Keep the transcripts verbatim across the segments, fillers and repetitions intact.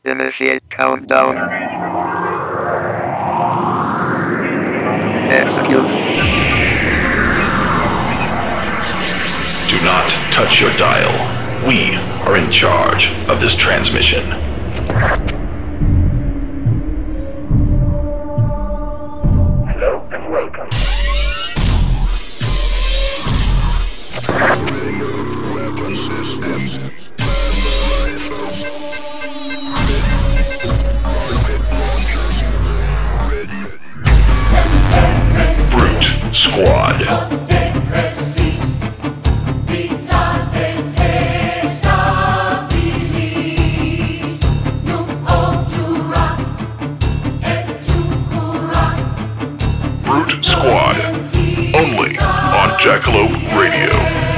Initiate countdown. Execute. Do not touch your dial. We are in charge of this transmission. Hello and welcome. Weapon systems. Brute Squad. Brute Squad. Only on Jackalope Radio.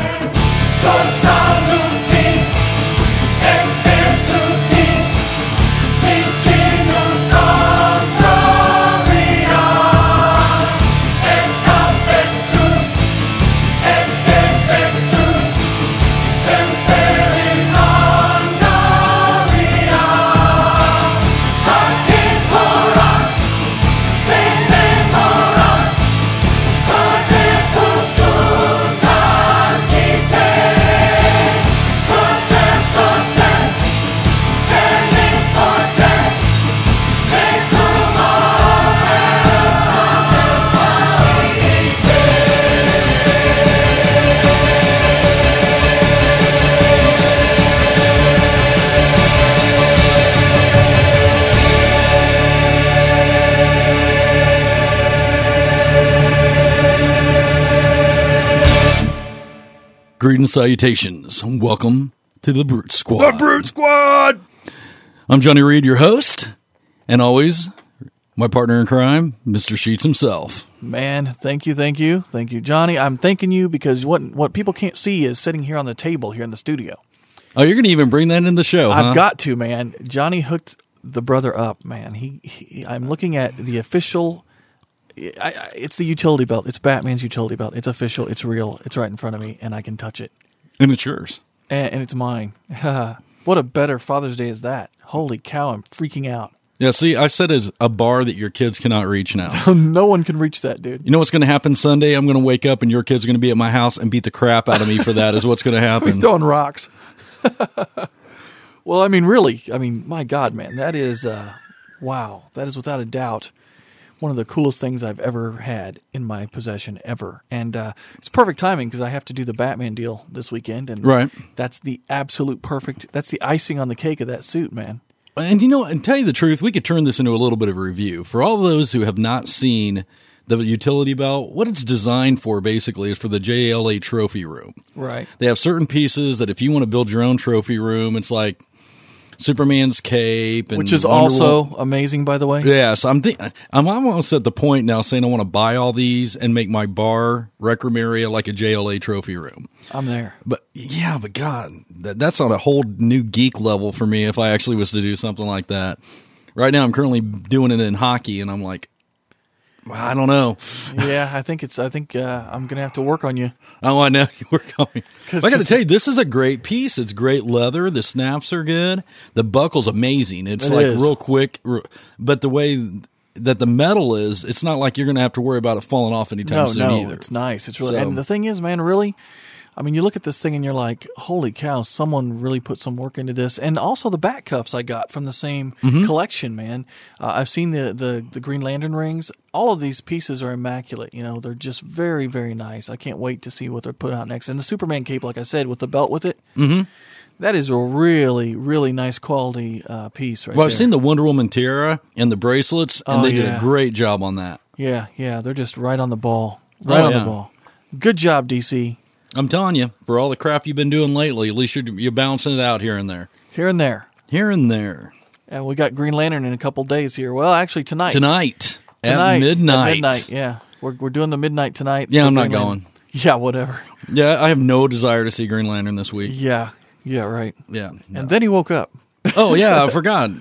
Greetings, salutations, and welcome to the Brute Squad. The Brute Squad! I'm Johnny Reed, your host, and always my partner in crime, Mister Sheets himself. Man, thank you, thank you, thank you, Johnny. I'm thanking you because what what people can't see is sitting here on the table here in the studio. Oh, you're going to even bring that in the show, huh? I've got to, man. Johnny hooked the brother up, man. He, he I'm looking at the official... I, I, it's the utility belt. It's Batman's utility belt. It's official. It's real. It's right in front of me, and I can touch it. And it's yours. And, and it's mine. What a better Father's Day is that? Holy cow, I'm freaking out. Yeah, see, I said it's a bar that your kids cannot reach now. No one can reach that, dude. You know what's going to happen Sunday? I'm going to wake up and your kids are going to be at my house and beat the crap out of me for that is what's going to happen. Throwing rocks. Well, I mean, really, I mean, my God, man, that is, uh, wow, that is without a doubt one of the coolest things I've ever had in my possession ever. And uh, it's perfect timing because I have to do the Batman deal this weekend. And right. That's the absolute perfect, that's the icing on the cake of that suit, man. And you know, and tell you the truth, we could turn this into a little bit of a review. For all those who have not seen the utility belt, what it's designed for basically is for the J L A trophy room. Right. They have certain pieces that if you want to build your own trophy room, it's like Superman's cape, and which is Wonder also Woman. Amazing, by the way. Yes, I'm. Th- I'm almost at the point now saying I want to buy all these and make my bar rec room area like a J L A trophy room. I'm there, but yeah, but God, that, that's on a whole new geek level for me. If I actually was to do something like that, right now I'm currently doing it in hockey, and I'm like, I don't know. Yeah, I think it's. I think uh, I'm gonna have to work on you. Oh, I know you work on me. I got to tell you, this is a great piece. It's great leather. The snaps are good. The buckle's amazing. It's it like is. real quick, but the way that the metal is, it's not like you're gonna have to worry about it falling off anytime no, soon no, either. It's nice. It's really. So, and the thing is, man, really. I mean, you look at this thing and you're like, holy cow, someone really put some work into this. And also the back cuffs I got from the same mm-hmm. collection, man. Uh, I've seen the, the, the Green Lantern rings. All of these pieces are immaculate. You know, they're just very, very nice. I can't wait to see what they're putting out next. And the Superman cape, like I said, with the belt with it, mm-hmm. that is a really, really nice quality uh, piece right well, there. I've seen the Wonder Woman tiara and the bracelets, and oh, they yeah. did a great job on that. Yeah, yeah, they're just right on the ball. Right oh, on yeah. the ball. Good job, D C. I'm telling you, for all the crap you've been doing lately, at least you're, you're balancing it out here and there. Here and there. Here and there. And we got Green Lantern in a couple days here. Well, actually tonight. Tonight. Tonight. At midnight. At midnight, yeah. We're we're doing the midnight tonight. Yeah, I'm not Green going. Lantern. Yeah, whatever. Yeah, I have no desire to see Green Lantern this week. Yeah, yeah, right. Yeah. No. And then he woke up. Oh, yeah, I forgot.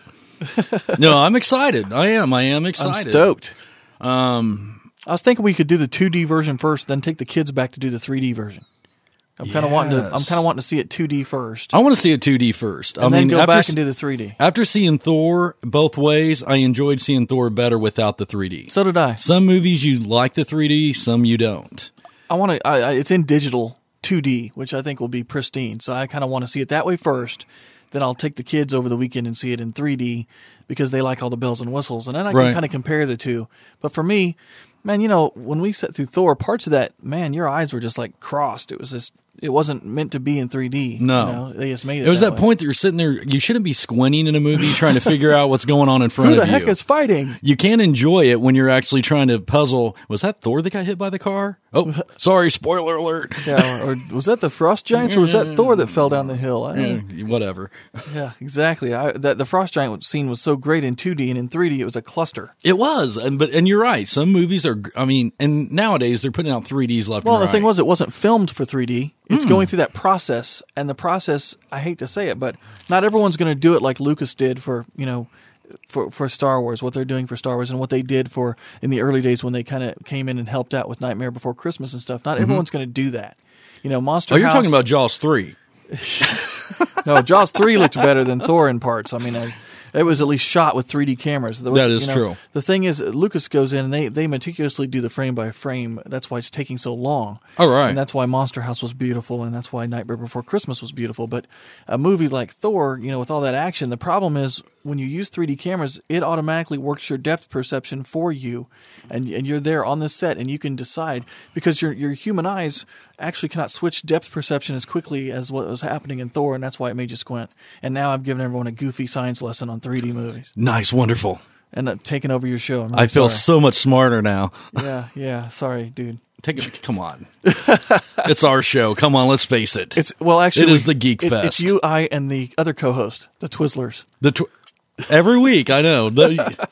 No, I'm excited. I am. I am excited. I'm stoked. Um, I was thinking we could do the two D version first, then take the kids back to do the three D version. I'm kind of wanting to. I'm Yes. kind of wanting to see it two D first, I want to see it two D first. and I then mean, go after, back and do the three D. after seeing Thor both ways, I enjoyed seeing Thor better without the three D. So did I. Some movies you like the three D, some you don't. I want to. I, I, it's in digital two D, which I think will be pristine. So I kind of want to see it that way first. Then I'll take the kids over the weekend and see it in three D because they like all the bells and whistles, and then I can Right. kind of compare the two. But for me, man, you know, when we sat through Thor, parts of that, man, your eyes were just like crossed. It was just. It wasn't meant to be in three D. No. You know? They just made it. There was that way. point that you're sitting there, you shouldn't be squinting in a movie trying to figure out what's going on in front Who the of heck you. is fighting? You can't enjoy it when you're actually trying to puzzle. Was that Thor that got hit by the car? Oh, sorry, spoiler alert. Yeah, or, or was that the frost giants, or was that Thor that fell down the hill? I don't Yeah, whatever. Yeah, exactly. I, that the frost giant scene was so great in two D, and in three D it was a cluster. It was, and but and you're right. Some movies are. I mean, and nowadays they're putting out three Ds left Well, and right. the thing was, it wasn't filmed for three D. It's Hmm. going through that process, and the process. I hate to say it, but not everyone's going to do it like Lucas did for you know. For, for Star Wars, what they're doing for Star Wars, and what they did for in the early days when they kind of came in and helped out with Nightmare Before Christmas and stuff. Not everyone's going to do that. You know, Monster. oh, you're House, talking about Jaws three. No, Jaws three looked better than Thor in parts. I mean, I, it was at least shot with three D cameras. The- That is you know, true. The thing is, Lucas goes in and they, they meticulously do the frame by frame. That's why it's taking so long. All right. And that's why Monster House was beautiful, and that's why Nightmare Before Christmas was beautiful. But a movie like Thor, you know, with all that action, the problem is when you use three D cameras, it automatically works your depth perception for you, and and you're there on the set, and you can decide because your your human eyes actually cannot switch depth perception as quickly as what was happening in Thor, and that's why it made you squint. And now I've given everyone a goofy science lesson on three D movies Nice, wonderful. and uh, taken over your show. I'm really I feel sorry. so much smarter now. Yeah, yeah. Sorry, dude. Take it. Come on. It's our show. Come on, let's face it. It's well, actually, It is we- the Geek it- Fest. It's you, I, and the other co-host, the Twizzlers, the tw- every week. I know The-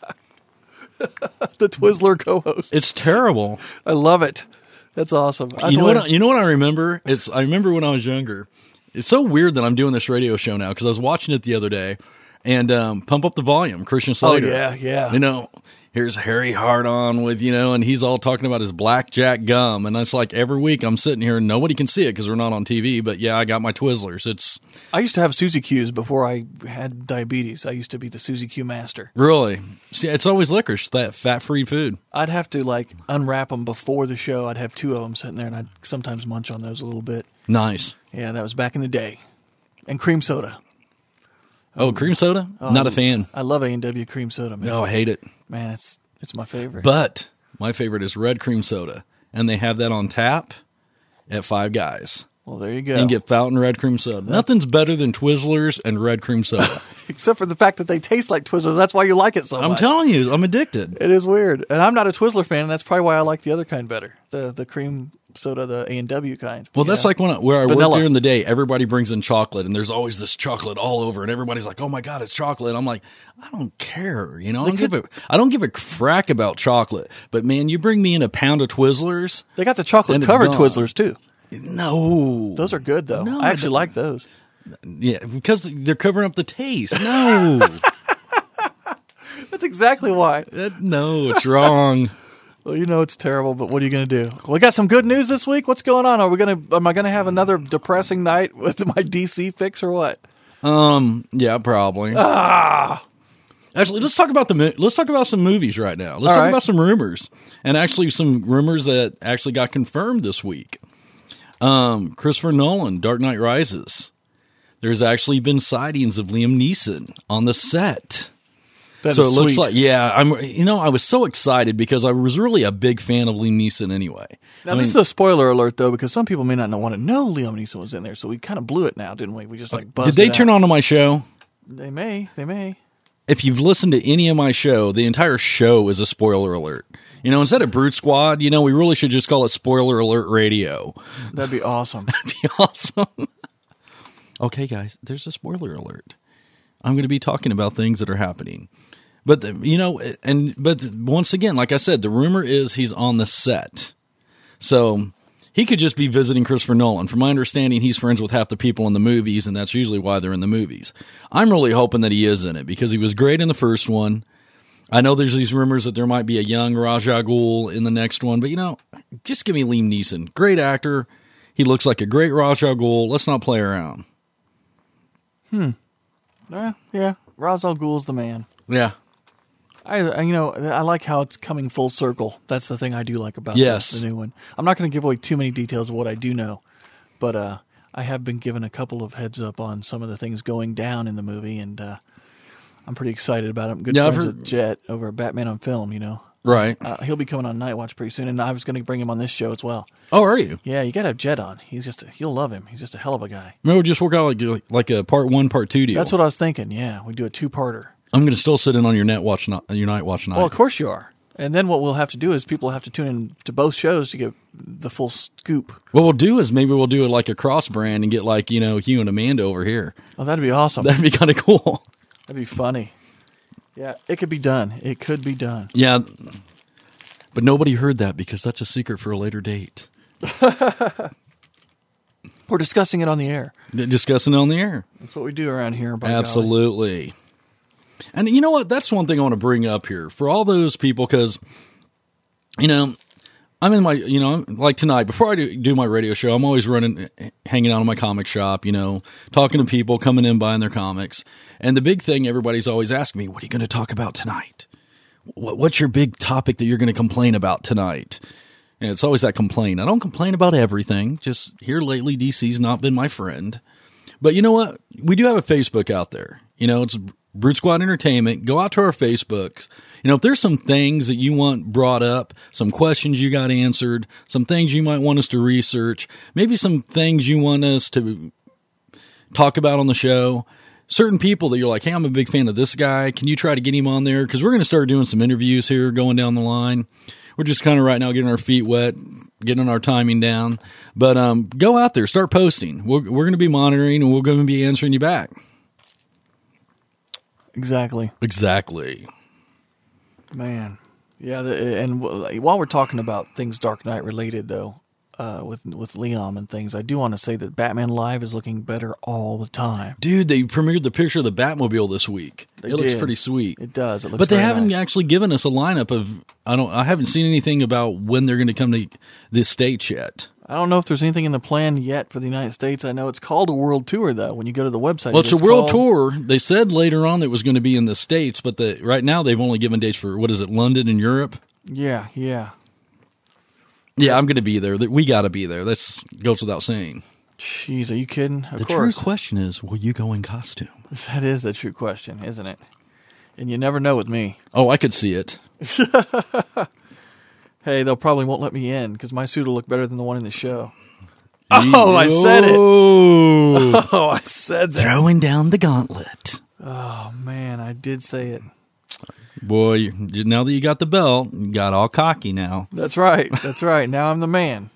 the Twizzler co-host. it's terrible. I love it. That's awesome. I You know wanna- what? I, you know what I remember? It's I remember when I was younger. It's so weird that I'm doing this radio show now because I was watching it the other day, and um, Pump Up the Volume, Christian Slater. Oh, yeah, yeah. You know, here's Harry Hard on with you know, and he's all talking about his blackjack gum, and it's like every week I'm sitting here and nobody can see it because we're not on T V. But yeah, I got my Twizzlers. It's I used to have Suzy Q's before I had diabetes. I used to be the Suzy Q master. really, see, it's always licorice, that fat-free food. I'd have to like unwrap them before the show. I'd have two of them sitting there, and I'd sometimes munch on those a little bit. Nice. Yeah, that was back in the day. And cream soda. Oh, cream soda? Not a fan. I love A and W cream soda, man. No, I hate it. Man, it's it's my favorite. But my favorite is red cream soda, and they have that on tap at Five Guys. well, there you go. You can get fountain red cream soda. Nothing's better than Twizzlers and red cream soda. Except for the fact that they taste like Twizzlers. That's why you like it so I'm much. telling you, I'm addicted. It is weird, and I'm not a Twizzler fan. And that's probably why I like the other kind better, the the cream soda, the A and W kind. Well, you that's know? like when I, where I Vanilla. work during the day. Everybody brings in chocolate, and there's always this chocolate all over, and everybody's like, "Oh my god, it's chocolate!" I'm like, I don't care, you know. I don't give a I don't give a frack about chocolate. But man, you bring me in a pound of Twizzlers, They got the chocolate and it's covered gone. Twizzlers too. no, Those are good though. No, I I actually don't- like those. yeah, because they're covering up the taste. No, That's exactly why. That- no, it's wrong. Well, you know it's terrible, but what are you going to do? We got some good news this week. What's going on? Are we going to? Am I going to have another depressing night with my D C fix or what? Um, yeah, probably. Ah. Actually, let's talk about the mo- let's talk about some movies right now. Let's All talk right. about some rumors, and actually some rumors that actually got confirmed this week. Um, Christopher Nolan, Dark Knight Rises. There's actually been sightings of Liam Neeson on the set. That So it is looks sweet. like, yeah, I'm. You know, I was so excited because I was really a big fan of Liam Neeson anyway. Now, I mean, this is a spoiler alert, though, because some people may not want to know Liam Neeson was in there, so we kind of blew it now, didn't we? We just like buzzed did they it turn out. on to my show? They may. They may. If you've listened to any of my show, the entire show is a spoiler alert. You know, instead of Brute Squad, you know, we really should just call it Spoiler Alert Radio. That'd be awesome. That'd be awesome. Okay, guys, there's a spoiler alert. I'm going to be talking about things that are happening. But, the, you know, and but once again, like I said, the rumor is he's on the set. So he could just be visiting Christopher Nolan. From my understanding, he's friends with half the people in the movies, and that's usually why they're in the movies. I'm really hoping that he is in it because he was great in the first one. I know there's these rumors that there might be a young Ra's al Ghul in the next one, but, you know, just give me Liam Neeson. Great actor. He looks like a great Ra's al Ghul. Let's not play around. Yeah, yeah. Ra's al Ghul's the man. Yeah. I, I, you know, I like how it's coming full circle. That's the thing I do like about Yes. the, the new one. I'm not going to give away too many details of what I do know, but uh, I have been given a couple of heads up on some of the things going down in the movie, and uh, I'm pretty excited about it. I'm good Yeah, I've friends heard- with Jet over at Batman on Film, you know. Right. Uh, he'll be coming on Night Watch pretty soon, and I was going to bring him on this show as well. Oh, are you? Yeah, you got to have Jet on. He's just, a, you'll love him. He's just a hell of a guy. Maybe we'll just work out like, like a part one, part two deal. That's what I was thinking. Yeah, we do a two-parter. I'm going to still sit in on your net watch, not your night watch night. Well, of course you are. And then what we'll have to do is people have to tune in to both shows to get the full scoop. What we'll do is maybe we'll do it like a cross brand and get like, you know, Hugh and Amanda over here. Oh, that'd be awesome. That'd be kind of cool. That'd be funny. Yeah, it could be done. It could be done. Yeah. But nobody heard that because that's a secret for a later date. We're discussing it on the air. Discussing it on the air. That's what we do around here. By golly. Absolutely. And you know what? That's one thing I want to bring up here for all those people because, you know, I'm in my, you know, like tonight, before I do, do my radio show, I'm always running, hanging out in my comic shop, you know, talking to people, coming in, buying their comics. And the big thing everybody's always asking me, what are you going to talk about tonight? What, what's your big topic that you're going to complain about tonight? And it's always that complaint. I don't complain about everything. Just here lately, D C's not been my friend. But you know what? We do have a Facebook out there. You know, it's Brute Squad Entertainment. Go out to our Facebooks. You know, if there's some things that you want brought up, some questions you got answered, some things you might want us to research, maybe some things you want us to talk about on the show, certain people that you're like, hey, I'm a big fan of this guy. Can you try to get him on there? Because we're going to start doing some interviews here going down the line. We're just kind of right now getting our feet wet, getting our timing down. But um, go out there, start posting. We're, we're going to be monitoring, and we're going to be answering you back. Exactly. Exactly. Man. Yeah, the, and w- while we're talking about things Dark Knight related, though, uh, with with Liam and things, I do want to say that Batman Live is looking better all the time. Dude, they premiered the picture of the Batmobile this week. They it looks did. pretty sweet. It does. It looks But they very haven't nice. actually given us a lineup of I don't I haven't seen anything about when they're going to come to the States yet. I don't know if there's anything in the plan yet for the United States. I know it's called a world tour, though. When you go to the website, Well, it's a it's world called- tour. They said later on that it was going to be in the States, but the right now they've only given dates for what is it, London and Europe? Yeah, yeah. Yeah, I'm going to be there. We got to be there. That goes without saying. Jeez, are you kidding? Of The course. true question is, will you go in costume? That is the true question, isn't it? And you never know with me. Oh, I could see it. Hey, they'll probably won't let me in because my suit will look better than the one in the show. Oh, I said it. Oh, Oh, I said that. throwing down the gauntlet. Oh, man, I did say it. Boy, you- now that you got the belt, you got all cocky now. That's right. That's right. Now I'm the man.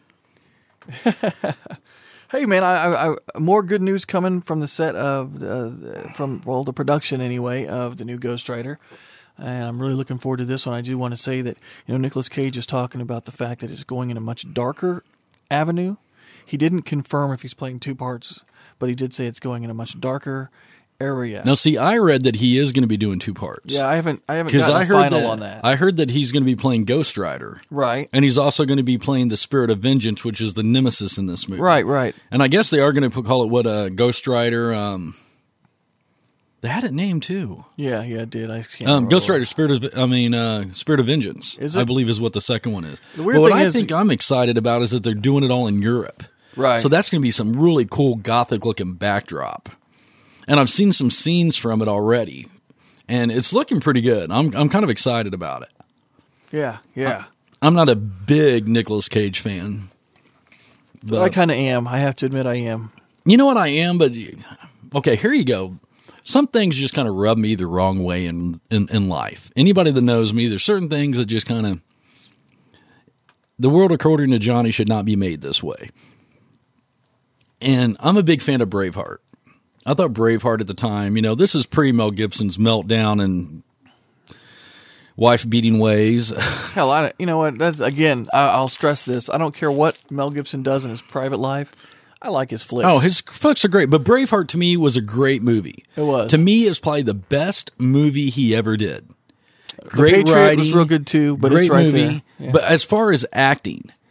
Hey, man, I, I, I more good news coming from the set of, uh, from, well, the production anyway, of the new Ghost Rider. And I'm really looking forward to this one. I do want to say that, you know, Nicolas Cage is talking about the fact that it's going in a much darker avenue. He didn't confirm if he's playing two parts, but he did say it's going in a much darker area. Now, see, I read that he is going to be doing two parts. Yeah, I haven't, I haven't because gotten I a heard final that, on that. I heard that he's going to be playing Ghost Rider, right, and he's also going to be playing the Spirit of Vengeance, which is the nemesis in this movie. right, right. And I guess they are going to call it what a uh, Ghost Rider. Um, they had it named too. Yeah, yeah, it did. I can't Um, remember Ghost what- Rider, Spirit of, I mean, uh, Spirit of Vengeance. Is I it? believe is what the second one is. The weird but what thing I is- think I'm excited about is that they're doing it all in Europe. Right. So that's going to be some really cool gothic looking backdrop. And I've seen some scenes from it already, and it's looking pretty good. I'm I'm kind of excited about it. Yeah, yeah. I'm not a big Nicolas Cage fan, but I kind of am. I have to admit, I am. you know what I am. But okay, here you go. Some things just kind of rub me the wrong way in, in, in life. Anybody that knows me, there's certain things that just kind of the world according to Johnny should not be made this way. And I'm a big fan of Braveheart. I thought Braveheart at the time, you know, this is pre Mel Gibson's meltdown and wife beating ways. Hell, I, you know what? That's again. I, I'll stress this. I don't care what Mel Gibson does in his private life. I like his flicks. Oh, his flicks are great. But Braveheart to me was a great movie. It was. To me, it's probably the best movie he ever did. The Great Patriot writing. was real good too, but great it's right movie. there. Yeah. But as far as acting,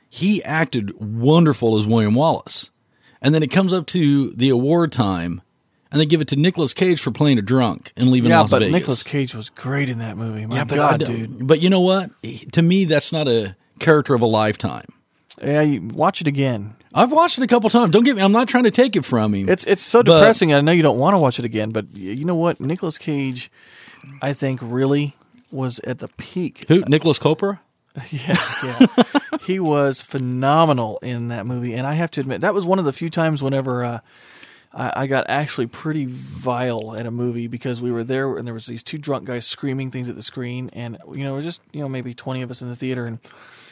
he acted wonderful as William Wallace. And then it comes up to the award time, and they give it to Nicolas Cage for playing a drunk and leaving yeah, Las but Vegas. Nicolas Cage was great in that movie. My yeah, but God, I don't- dude. But you know what? To me, that's not a character of a lifetime. Yeah, you watch it again. I've watched it a couple times. Don't get me. I'm not trying to take it from him. It's it's so But- depressing. I know you don't want to watch it again, but y- you know what? Nicolas Cage, I think, really was at the peak. Who? Nicholas Copra? Yeah, yeah. He was phenomenal in that movie, and I have to admit that was one of the few times whenever uh, I, I got actually pretty vile at a movie because we were there and there was these two drunk guys screaming things at the screen, and you know, it was just you know maybe twenty of us in the theater, and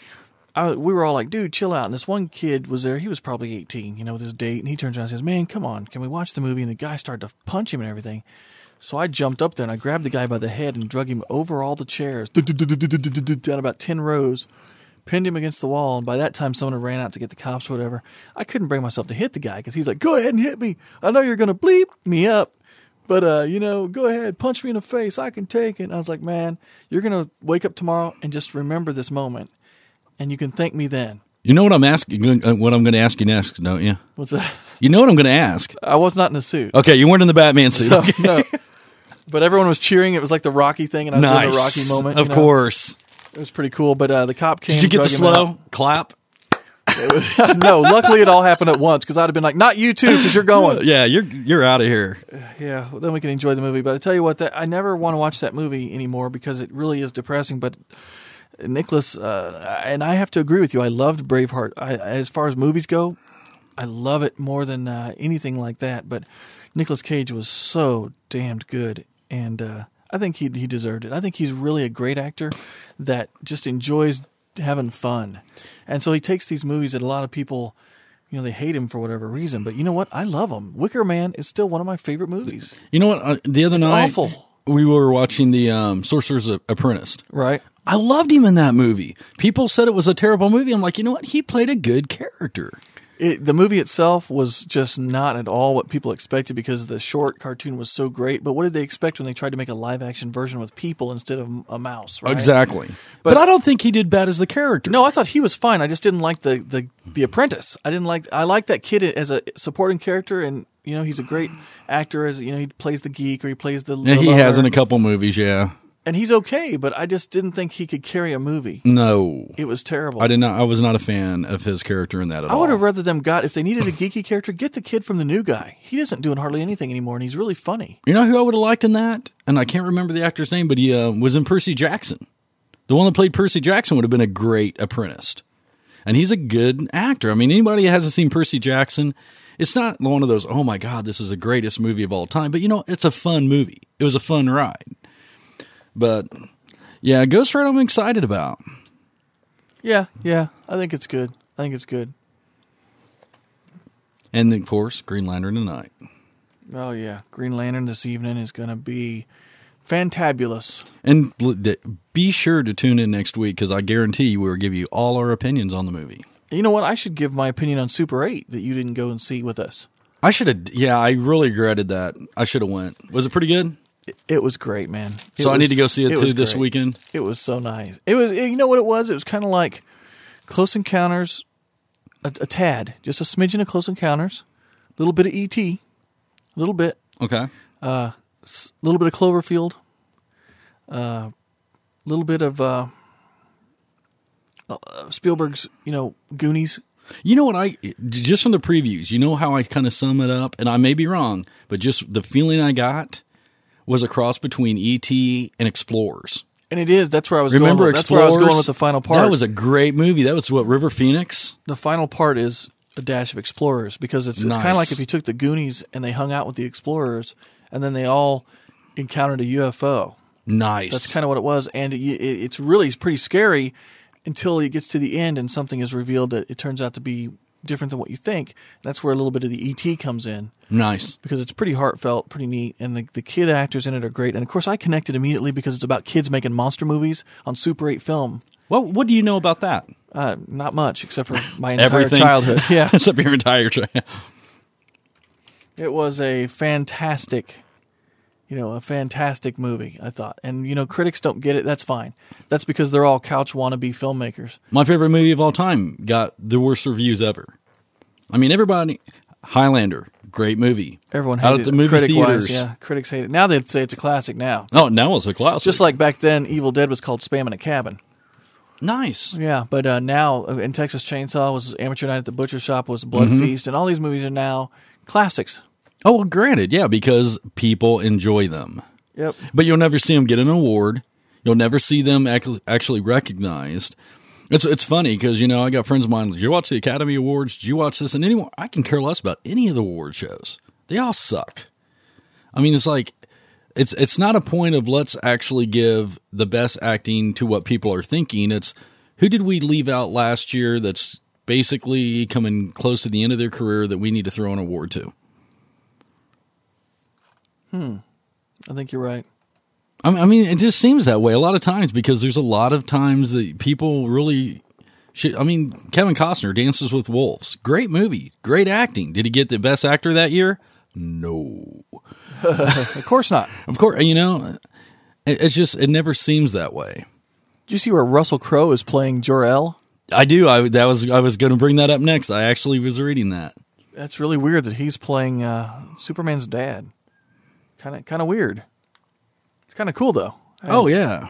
I, we were all like, dude, chill out. And this one kid was there. He was probably eighteen, you know, with his date. And he turns around and says, man, come on. Can we watch the movie? And the guy started to punch him and everything. So I jumped up there and I grabbed the guy by the head and drug him over all the chairs, down about ten rows, pinned him against the wall. And by that time, someone had ran out to get the cops or whatever. I couldn't bring myself to hit the guy because he's like, go ahead and hit me. I know you're going to bleep me up. But, uh, you know, go ahead, punch me in the face. I can take it. And I was like, man, you're going to wake up tomorrow and just remember this moment. And you can thank me then. You know what I'm asking? What I'm going to ask you next, don't you? What's that? You know what I'm going to ask? I was not in a suit. Okay, you weren't in the Batman suit. No, Okay. no. But everyone was cheering. It was like the Rocky thing, and I was doing the Rocky Nice. moment. Of you know? Course. It was pretty cool. But uh, the cop came. Did you get the drug him slow out. clap? It was, no, luckily it all happened at once because I'd have been like, not you too, because you're going. Yeah, you're you're out of here. Yeah, well, then we can enjoy the movie. But I tell you what, that I never want to watch that movie anymore because it really is depressing. But Nicholas, uh, and I have to agree with you. I loved Braveheart. I, as far as movies go, I love it more than uh, anything like that. But Nicolas Cage was so damned good, and uh, I think he he deserved it. I think he's really a great actor that just enjoys having fun, and so he takes these movies that a lot of people, you know, they hate him for whatever reason. But you know what? I love him. Wicker Man is still one of my favorite movies. You know what? Uh, the other It's night, awful. we were watching the um, Sorcerer's Apprentice. Right? I loved him in that movie. People said it was a terrible movie. I'm like, you know what? He played a good character. It, the movie itself was just not at all what people expected because the short cartoon was so great. But what did they expect when they tried to make a live action version with people instead of a mouse? Right? Exactly. But, But- I don't think he did bad as the character. No, I thought he was fine. I just didn't like the, the, the apprentice. I didn't like. I like that kid as a supporting character, and you know he's a great actor. As you know, he plays the geek or he plays the. Yeah, the he lover, has in a couple movies, yeah. and he's okay. But I just didn't think he could carry a movie. No. It was terrible. I did not. I was not a fan of his character in that at I all. would have rather them got if they needed a geeky character, get the kid from the New Guy. He isn't doing hardly anything anymore, and he's really funny. You know who I would have liked in that? And I can't remember the actor's name, but he uh, was in Percy Jackson. The one that played Percy Jackson would have been a great apprentice. And he's a good actor. I mean, anybody that hasn't seen Percy Jackson, it's not one of those, oh my God, this is the greatest movie of all time. But, you know, it's a fun movie. It was a fun ride. But, yeah, Ghost Rider I'm excited about. Yeah, yeah, I think it's good. I think it's good. And, of course, Green Lantern tonight. Oh yeah, Green Lantern this evening is going to be fantabulous. And be sure to tune in next week because I guarantee you we'll give you all our opinions on the movie. You know what? I should give my opinion on Super eight that you didn't go and see with us. I should have. Yeah, I really regretted that. I should have went. Was it pretty good? It, it was great, man. It So I was- need to go see it, too was this great. weekend. It was so nice. It was. You know what it was? It was kind of like Close Encounters, a, a tad, just a smidgen of Close Encounters, a little bit of E T, a little bit, Okay. a little bit of Cloverfield, a uh, little bit of uh, uh, Spielberg's, you know, Goonies. You know what I just from the previews, you know how I kind of sum it up, and I may be wrong, but just the feeling I got was a cross between E T and Explorers. And it is. That's where I was Remember going. With, that's Explorers? where I was going with the final part. That was a great movie. That was what River Phoenix. The final part is a dash of Explorers because it's, it's kind of Nice. like if you took the Goonies and they hung out with the Explorers and then they all encountered a U F O. Nice. That's kind of what it was, and it, it, it's really pretty scary until it gets to the end and something is revealed that it turns out to be different than what you think. That's where a little bit of the E T comes in. nice. Because it's pretty heartfelt, pretty neat, and the, the kid actors in it are great. And of course, I connected immediately because it's about kids making monster movies on Super eight film. Well, what do you know about that? Uh, not much, except for my entire Everything. childhood. Yeah, Except your entire child. it was a fantastic You know, a fantastic movie, I thought. And, you know, critics don't get it. That's fine. That's because they're all couch wannabe filmmakers. My favorite movie of all time got the worst reviews ever. I mean, everybody, Highlander, great movie. Everyone Out hated at the it. movie Critic-wise, theaters. yeah, critics hate it. Now they'd say it's a classic now. Oh, now it's a classic. Just like back then, Evil Dead was called Spam in a Cabin. Nice. Yeah, but uh, now, uh, in Texas Chainsaw was Amateur Night at the Butcher Shop, was Blood Mm-hmm. Feast, and all these movies are now classics. Oh, well, granted, yeah, because people enjoy them. Yep. But you'll never see them get an award. You'll never see them ac- actually recognized. It's it's funny because, you know, I got friends of mine. Did you watch the Academy Awards? Did you watch this? And anyone, I can care less about any of the award shows. They all suck. I mean, it's like, it's it's not a point of let's actually give the best acting to what people are thinking. It's who did we leave out last year that's basically coming close to the end of their career that we need to throw an award to? Hmm. I think you're right. I mean, it just seems that way a lot of times because there's a lot of times that people really should. I mean, Kevin Costner, Dances with Wolves. Great movie. Great acting. Did he get the best actor that year? No. Of course not. Of course, you know, it, it's just, it never seems that way. Did you see where Russell Crowe is playing Jor-El? I do. I, that was, I was going to bring that up next. I actually was reading that. That's really weird that he's playing uh, Superman's dad. Kind of, kind of weird. It's kind of cool though. I, Oh, yeah.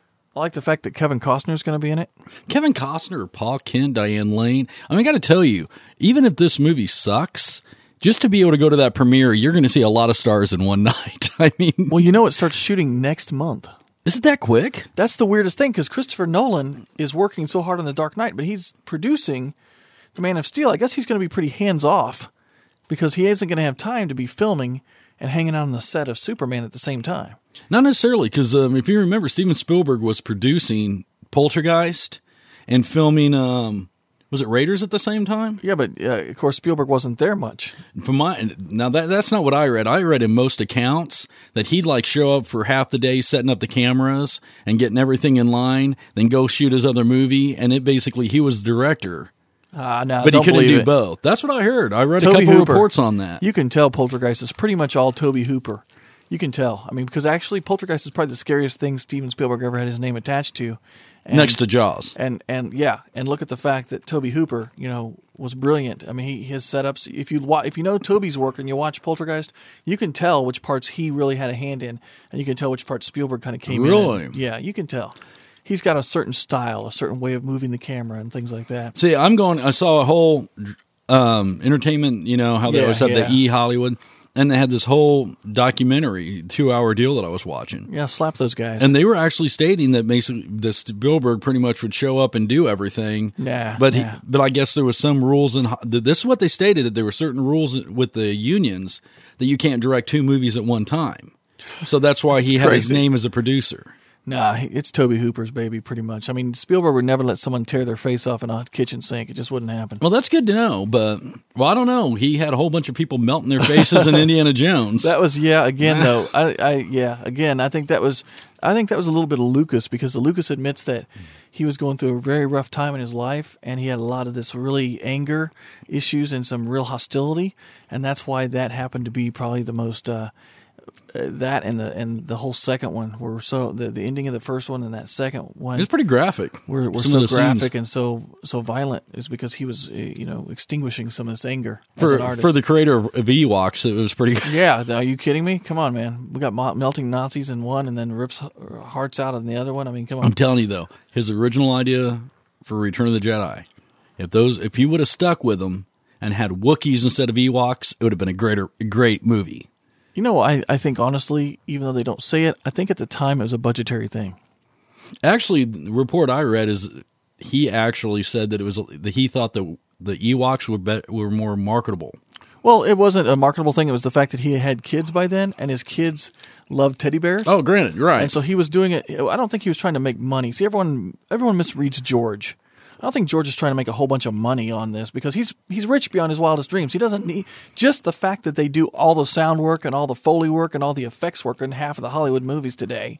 I like the fact that Kevin Costner's going to be in it. Kevin Costner, Paul Kent, Diane Lane. I mean, I got to tell you, even if this movie sucks, just to be able to go to that premiere, you're going to see a lot of stars in one night. I mean, Well, you know it starts shooting next month. is it that quick? That's the weirdest thing because Christopher Nolan is working so hard on The Dark Knight, but he's producing The Man of Steel. I guess he's going to be pretty hands off because he isn't going to have time to be filming and hanging out on the set of Superman at the same time. Not necessarily, because um, if you remember, Steven Spielberg was producing Poltergeist and filming, um, was it Raiders at the same time? Yeah, but uh, of course Spielberg wasn't there much. From my now that that's not what I read. I read in most accounts that he'd like show up for half the day setting up the cameras and getting everything in line, then go shoot his other movie, and it basically he was the director, Ah, no, but he don't couldn't believe do it. both. That's what I heard. I read Tobe a couple Hooper. reports on that. You can tell Poltergeist is pretty much all Tobe Hooper. You can tell. I mean, because actually Poltergeist is probably the scariest thing Steven Spielberg ever had his name attached to. And, Next to Jaws. And, and yeah, and look at the fact that Tobe Hooper, you know, was brilliant. I mean, he, his setups, if you wa- if you know Toby's work and you watch Poltergeist, you can tell which parts he really had a hand in, and you can tell which parts Spielberg kind of came Really? in. Yeah, you can tell. He's got a certain style, a certain way of moving the camera and things like that. See, I'm going. I saw a whole um, entertainment. You know how they Yeah, always have yeah. the E Hollywood, and they had this whole documentary, two hour deal that I was watching. Yeah, slap those guys. And they were actually stating that basically that Spielberg pretty much would show up and do everything. Nah, but he, nah. but I guess there was some rules, and this is what they stated, that there were certain rules with the unions that you can't direct two movies at one time. So that's why he had his crazy. name as a producer. Nah, he- it's Tobe Hooper's baby, pretty much. I mean, Spielberg would never let someone tear their face off in a kitchen sink. It just wouldn't happen. Well, that's good to know, but well, I don't know. He had a whole bunch of people melting their faces in Indiana Jones. That was yeah. Again, though, I, I yeah. Again, I think that was, I think that was a little bit of Lucas because Lucas admits that he was going through a very rough time in his life, and he had a lot of this really anger issues and some real hostility, and that's why that happened to be probably the most. Uh, uh, that and the and the whole second one were so the, the ending of the first one and that second one It was pretty graphic. were, were Some so of the graphic scenes. and so so violent is because he was uh, you know extinguishing some of this anger as For, an artist. for the creator of, of Ewoks, it was pretty. Yeah, are you kidding me? Come on, man. We got mo- melting Nazis in one and then rips h- hearts out in the other one. I mean, come on. I'm telling you though, his original idea for Return of the Jedi, if those, if he would have stuck with them and had Wookiees instead of Ewoks, it would have been a greater, great movie. You know, I, I think honestly, even though they don't say it, I think at the time it was a budgetary thing. Actually, the report I read is he actually said that it was that he thought that the Ewoks were be, were more marketable. Well, it wasn't a marketable thing. It was the fact that he had kids by then, and his kids loved teddy bears. Oh, granted, you're right. And so he was doing it. I don't think he was trying to make money. See, everyone everyone misreads George. I don't think George is trying to make a whole bunch of money on this because he's he's rich beyond his wildest dreams. He doesn't need just the fact that they do all the sound work and all the Foley work and all the effects work in half of the Hollywood movies today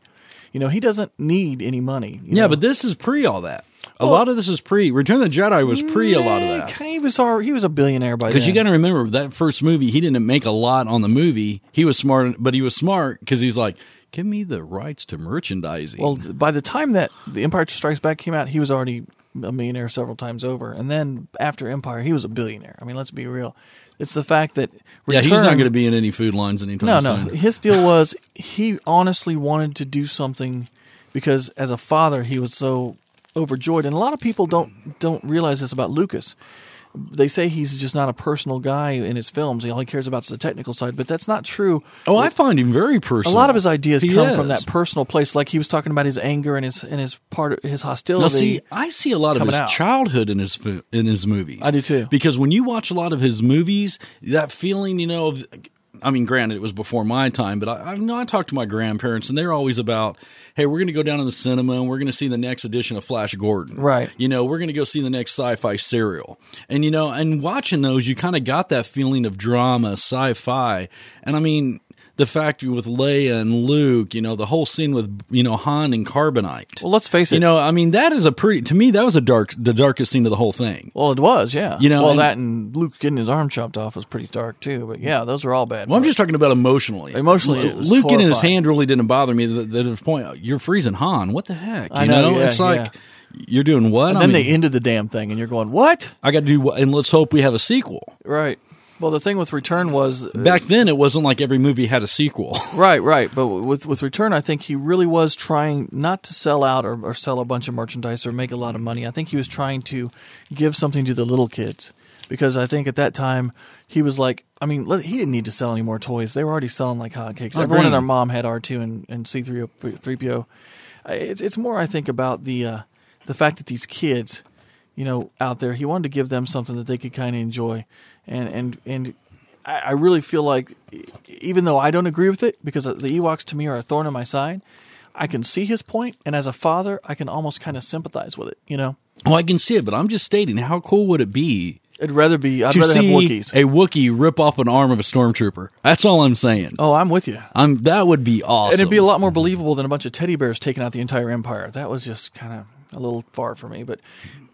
You know, he doesn't need any money. you Yeah, know? but this is pre all that. A Well- lot of this is pre. Return of the Jedi was pre a lot of that. He was our, he was a billionaire by then. Because you got to remember that first movie, he didn't make a lot on the movie. He was smart, but he was smart because he's like, give me the rights to merchandising. Well, by the time that The Empire Strikes Back came out, he was already a millionaire several times over. And then after Empire, he was a billionaire. I mean, let's be real. It's the fact that yeah, Return, he's not going to be in any food lines anytime No, no. soon. His deal was he honestly wanted to do something because as a father, he was so overjoyed. And a lot of people don't don't realize this about Lucas. They say he's just not a personal guy in his films. All he cares about is the technical side, but that's not true. Oh, I find him very personal. A lot of his ideas He come is. from that personal place. Like he was talking about his anger and his and his part of his hostility. Now, see, I see a lot of coming his out. childhood in his fo- in his movies. I do too. Because when you watch a lot of his movies, that feeling, you know, of, I mean, granted, it was before my time, but I, I know I talked to my grandparents, and they're always about, hey, we're going to go down to the cinema and we're going to see the next edition of Flash Gordon. Right. You know, we're going to go see the next sci-fi serial. And, you know, and watching those, you kind of got that feeling of drama, sci-fi. And, I mean, the fact with Leia and Luke, you know, the whole scene with, you know, Han and Carbonite. Well, let's face it. You know, I mean, that is a pretty, to me, that was a dark, the darkest scene of the whole thing. Well, it was, yeah. You know, well, and- that and Luke getting his arm chopped off was pretty dark too. But yeah, those are all bad. Well, I'm parts. just talking about emotionally. Emotionally, it was Luke getting his horrifying. hand really didn't bother me. The, the, the point, you're freezing Han. What the heck? You I know, yeah, it's like, you're doing what? And I then mean, they ended the damn thing, and you're going, what? I got to do what, and let's hope we have a sequel. Right. Well, the thing with Return was uh, Back then, it wasn't like every movie had a sequel. right, right. But with with Return, I think he really was trying not to sell out or, or sell a bunch of merchandise or make a lot of money. I think he was trying to give something to the little kids because I think at that time he was like, I mean, let- he didn't need to sell any more toys. They were already selling like hotcakes. Oh, Everyone and granted. their mom had R two and, and C three P O. Uh, It's it's more, I think, about the uh, the fact that these kids, you know, out there, he wanted to give them something that they could kind of enjoy, and and and. I I really feel like, even though I don't agree with it, because the Ewoks to me are a thorn in my side, I can see his point, and as a father, I can almost kind of sympathize with it. You know, Oh, I can see it, but I'm just stating, how cool would it be I'd rather be, I'd to rather have see Wookiees. a Wookiee rip off an arm of a stormtrooper? That's all I'm saying. Oh, I'm with you. I'm that would be awesome. And it'd be a lot more believable than a bunch of teddy bears taking out the entire empire. That was just kind of a little far for me, but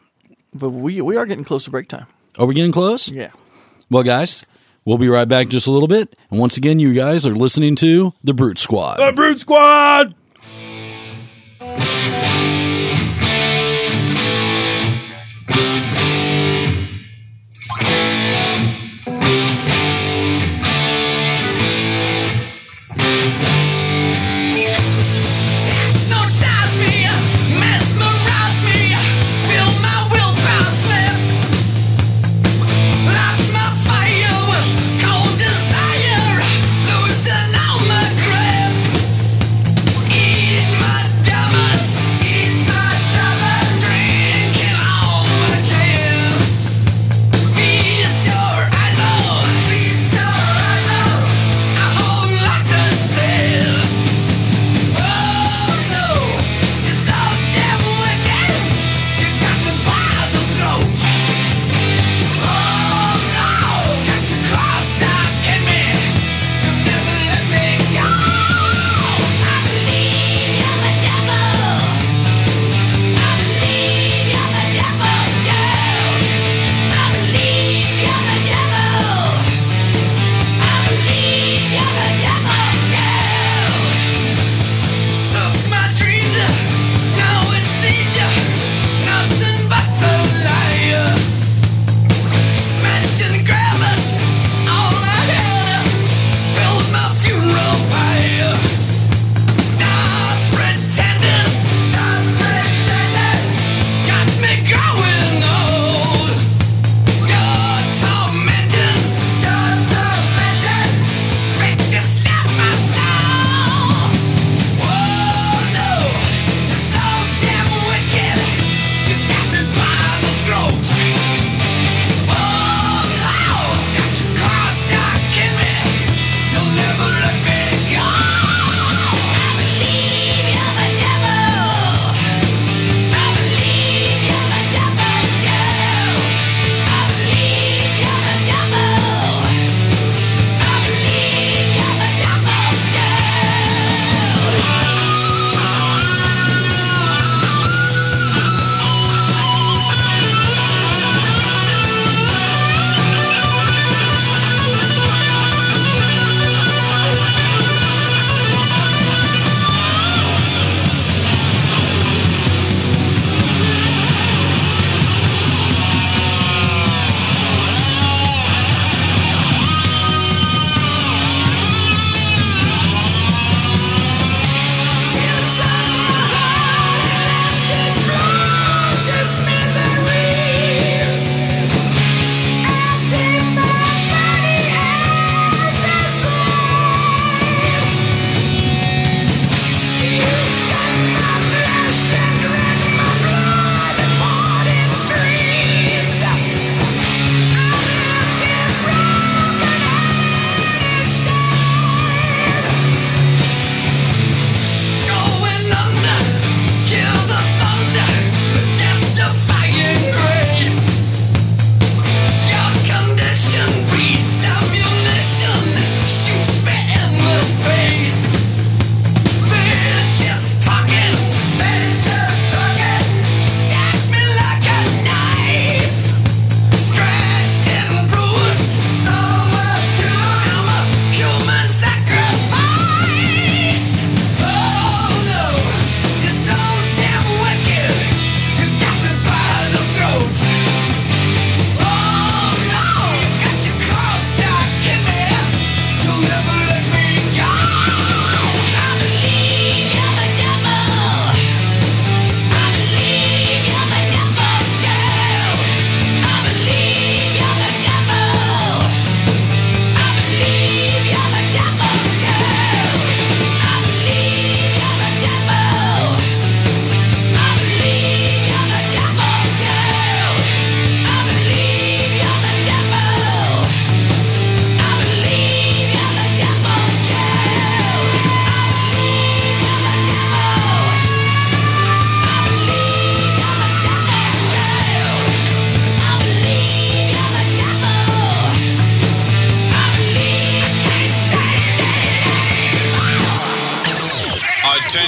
but we we are getting close to break time. Are we getting close? Yeah. Well, guys, we'll be right back just a little bit. And once again, you guys are listening to The Brute Squad. The Brute Squad! Hypnotize me, mesmerize me, feel my willpower slip. Light my fire with cold desire, loosen all my grip.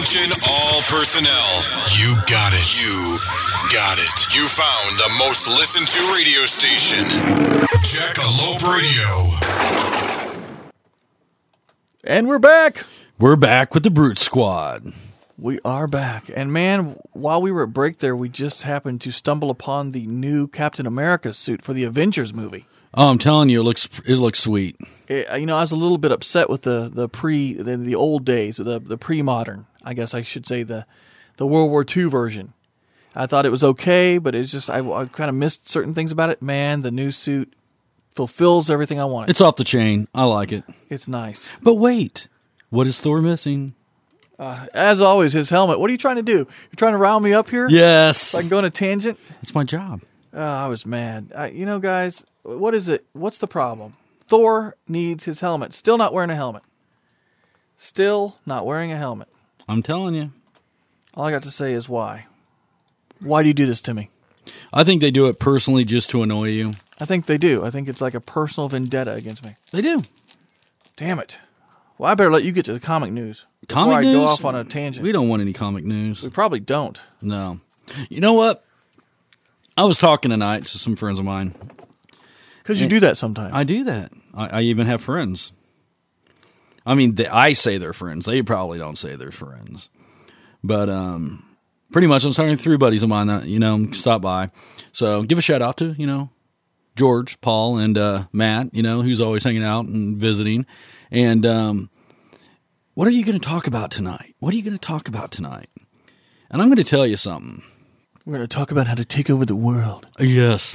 Attention all personnel. You got it. You got it. You found the most listened to radio station. Jackalope Radio. And we're back. We're back with the Brute Squad. We are back. And man, while we were at break there, we just happened to stumble upon the new Captain America suit for the Avengers movie. Oh, I'm telling you, it looks it looks sweet. It, you know, I was a little bit upset with the the pre the, the old days, the the pre-modern. I guess I should say the the World War Two version. I thought it was okay, but it's just I, I kind of missed certain things about it. Man, the new suit fulfills everything I wanted. It's off the chain. I like it. It's nice. But wait, what is Thor missing? Uh, as always, his helmet. What are you trying to do? You're trying to rile me up here? Yes. So I can go on a tangent? It's my job. Oh, I was mad. I, you know, guys, what is it? What's the problem? Thor needs his helmet. Still not wearing a helmet. Still not wearing a helmet. I'm telling you. All I got to say is why. Why do you do this to me? I think they do it personally just to annoy you. I think they do. I think it's like a personal vendetta against me. They do. Damn it. Well, I better let you get to the comic news. Comic before news? I go off on a tangent. We don't want any comic news. We probably don't. No. You know what? I was talking tonight to some friends of mine. Because you do that sometimes. I do that. I, I even have friends. I mean, they, I say they're friends. They probably don't say they're friends. But um, pretty much I'm talking to three buddies of mine that, you know, stop by. So give a shout out to, you know, George, Paul, and uh, Matt, you know, who's always hanging out and visiting. And um, what are you going to talk about tonight? What are you going to talk about tonight? And I'm going to tell you something. We're going to talk about how to take over the world. Yes.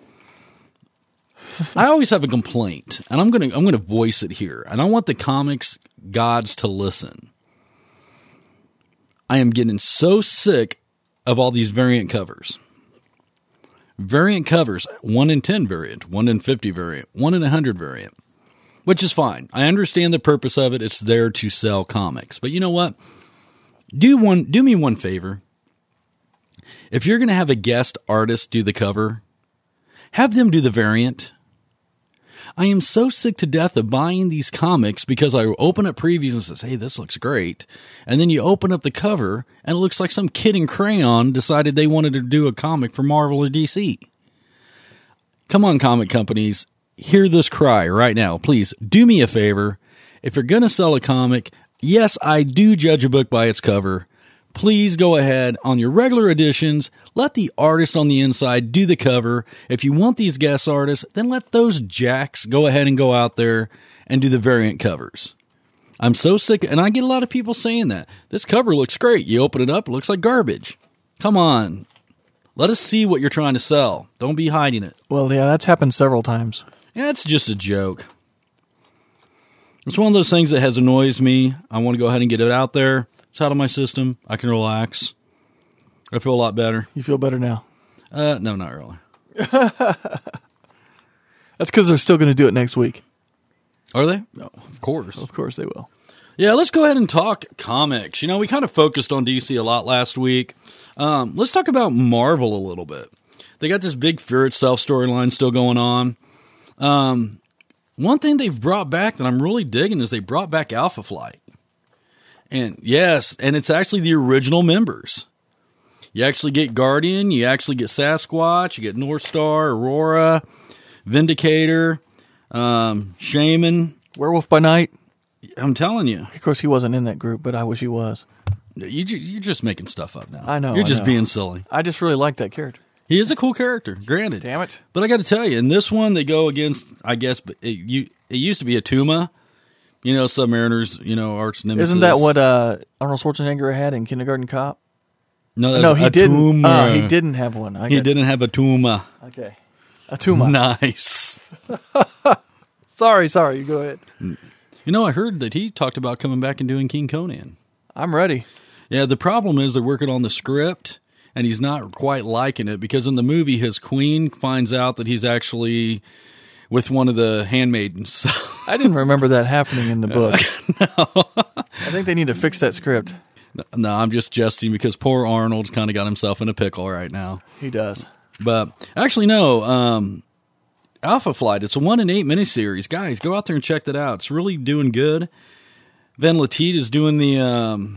I always have a complaint, and I'm going to I'm going to voice it here. And I want the comics gods to listen. I am getting so sick of all these variant covers. Variant covers, one in ten variant, one in fifty variant, one in one hundred variant. Which is fine. I understand the purpose of it. It's there to sell comics. But you know what? Do one. Do me one favor. If you're going to have a guest artist do the cover, have them do the variant. I am so sick to death of buying these comics because I open up previews and says, hey, this looks great. And then you open up the cover and it looks like some kid in crayon decided they wanted to do a comic for Marvel or D C. Come on, comic companies. Hear this cry right now. Please do me a favor. If you're going to sell a comic, yes, I do judge a book by its cover. Please go ahead on your regular editions. Let the artist on the inside do the cover. If you want these guest artists, then let those jacks go ahead and go out there and do the variant covers. I'm so sick, and I get a lot of people saying that. This cover looks great. You open it up, it looks like garbage. Come on. Let us see what you're trying to sell. Don't be hiding it. Well, yeah, that's happened several times. Yeah, it's just a joke. It's one of those things that has annoys me. I want to go ahead and get it out there. It's out of my system. I can relax. I feel a lot better. You feel better now? Uh, no, not really. That's because they're still going to do it next week. Are they? No, of course. Of course they will. Yeah, let's go ahead and talk comics. You know, we kind of focused on D C a lot last week. Um, let's talk about Marvel a little bit. They got this big Fear Itself storyline still going on. Um, one thing they've brought back that I'm really digging is they brought back Alpha Flight. And yes, and it's actually the original members. You actually get Guardian, you actually get Sasquatch, you get North Star, Aurora, Vindicator, um, Shaman. Werewolf by Night. I'm telling you. Of course, he wasn't in that group, but I wish he was. You, you're just making stuff up now. I know. You're I just know. being silly. I just really like that character. He is a cool character, granted. Damn it. But I got to tell you, in this one, they go against, I guess, it, you, it used to be a Tuma. You know, Submariner's, you know, arch nemesis. Isn't that what uh, Arnold Schwarzenegger had in Kindergarten Cop? No, that no, was he a didn't. Tuma. Uh, he didn't have one. I He got- didn't have a Tuma. Okay. A Tuma. Nice. Sorry, sorry. You go ahead. You know, I heard that he talked about coming back and doing King Conan. I'm ready. Yeah, the problem is they're working on the script, and he's not quite liking it because in the movie, his queen finds out that he's actually with one of the handmaidens. I didn't remember that happening in the book. No. I think they need to fix that script. No, I'm just jesting because poor Arnold's kind of got himself in a pickle right now. He does. But actually, no. Um, Alpha Flight, it's a one in eight miniseries. Guys, go out there and check that out. It's really doing good. Van Latit is doing the um,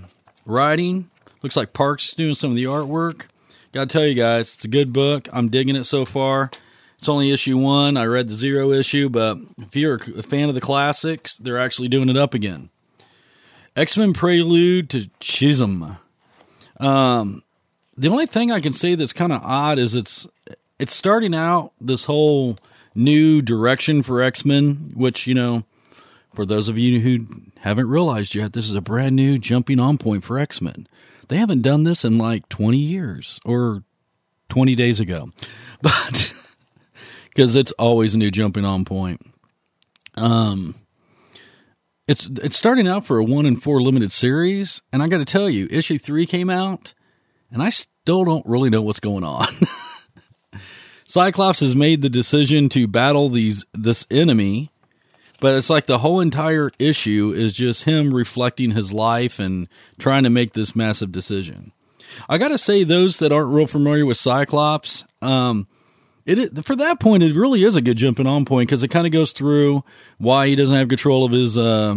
writing. Looks like Park's doing some of the artwork. Got to tell you guys, it's a good book. I'm digging it so far. It's only issue one. I read the zero issue, but if you're a fan of the classics, they're actually doing it up again. X-Men Prelude to Schism. Um, the only thing I can say that's kind of odd is it's it's starting out this whole new direction for X-Men, which, you know, for those of you who haven't realized yet, this is a brand new jumping on point for X-Men. They haven't done this in like twenty years or twenty days ago, but because it's always a new jumping on point. Um, it's it's starting out for a one in four limited series, and I got to tell you, issue three came out, and I still don't really know what's going on. Cyclops has made the decision to battle these this enemy. But it's like the whole entire issue is just him reflecting his life and trying to make this massive decision. I got to say, those that aren't real familiar with Cyclops, um, it for that point, it really is a good jumping on point because it kind of goes through why he doesn't have control of his uh,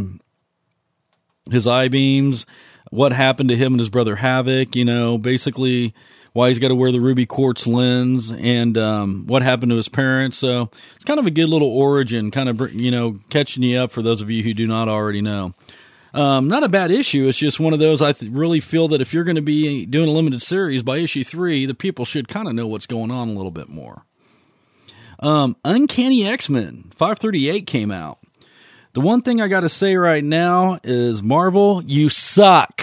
his I-beams, what happened to him and his brother Havoc, you know, basically why he's got to wear the ruby quartz lens, and um, what happened to his parents. So it's kind of a good little origin, kind of, you know, catching you up for those of you who do not already know. Um, not a bad issue. It's just one of those I th- really feel that if you're going to be doing a limited series by issue three, the people should kind of know what's going on a little bit more. Um, Uncanny X-Men five thirty-eight came out. The one thing I got to say right now is, Marvel, you suck.